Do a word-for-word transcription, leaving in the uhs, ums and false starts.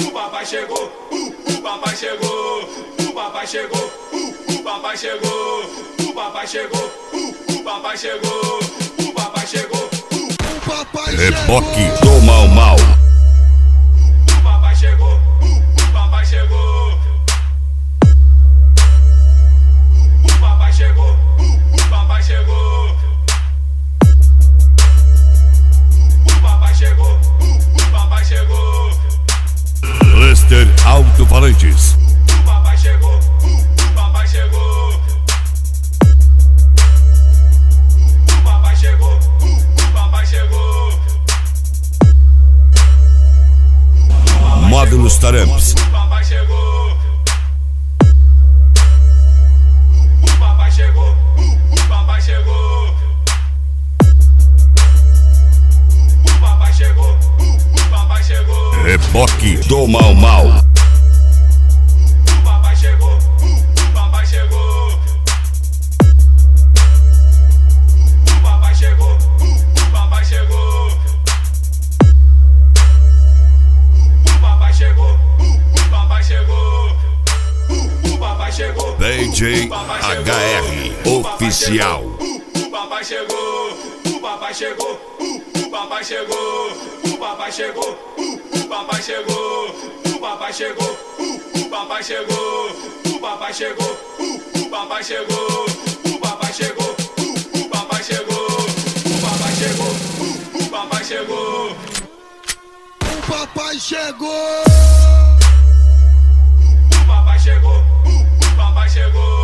o papai chegou, o, o papai chegou, o papai chegou, o, o papai chegou, o papai chegou, o, o papai chegou, o papai chegou, o papai chegou. Reboque do Mau Mau. O papai chegou, o papai chegou. O papai chegou, o papai chegou. O papai chegou, o papai chegou. Lester Alto-Falantes. O papai chegou, o papai chegou. O papai chegou, o papai chegou. Módulos Taramps. O papai chegou. O papai chegou, o papai chegou. O papai chegou, o papai chegou. Reboque do Mau Mau. O papai chegou, o papai chegou. O papai chegou, o papai chegou. O papai chegou, o papai chegou. O papai chegou. D J H R Oficial. O papai chegou, o papai chegou, o papai chegou, o papai chegou, o papai chegou, o papai chegou, o papai chegou, o papai chegou, o papai chegou, o papai chegou, o papai chegou, o papai chegou, o papai chegou. O papai chegou. O papai chegou, o papai chegou.